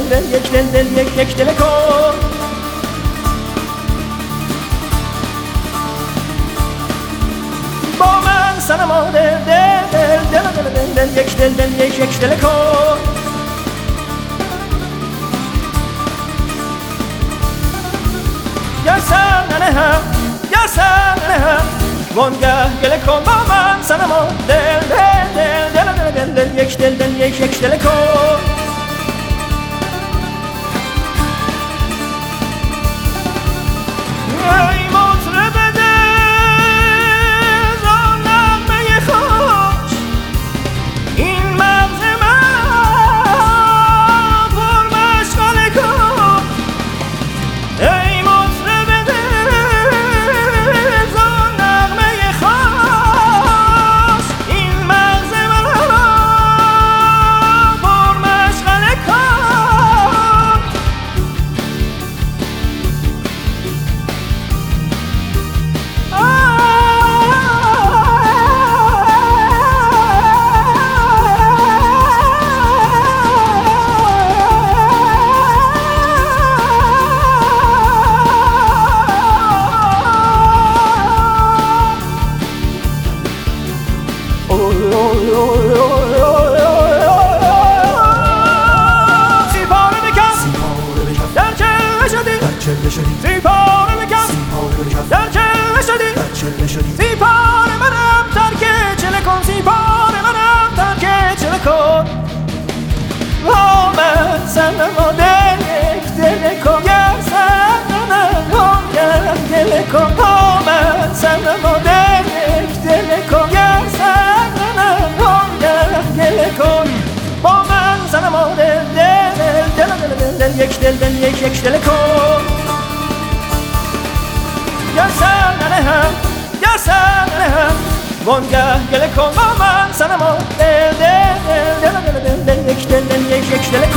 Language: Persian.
دل یک دل دل یک دل کن. با من صنما دل دل دل دل دل دل یک دل دل یک دل کن. گرسن ننهم گرسن ننهم وانگه گله کن. با من صنما دل دل دل دل دل دل یک دل دل یک دل کن. ای مطرب دل زان نغمه خوش این مغز من پر مشغله کن. ای مطرب دل زان نغمه خوش این مغز من پر مشغله کن. سیپاره بکن در چله شدی سیپاره بکن در چله شدی سیپاره منم ترک چله کن. سیپاره منم ترک چله کن. با من صنما دل یک دل کن. گرسن ننهم گله کن. با من صنما دل یک دل کن. گرسن ننهم گله کن. با من صنما دل دل دل دل یک دل دل یک دل کن. گرسن ننهم وانگه گله کن. با من صنما دل دل دل دل یک دل دل یک دل کن.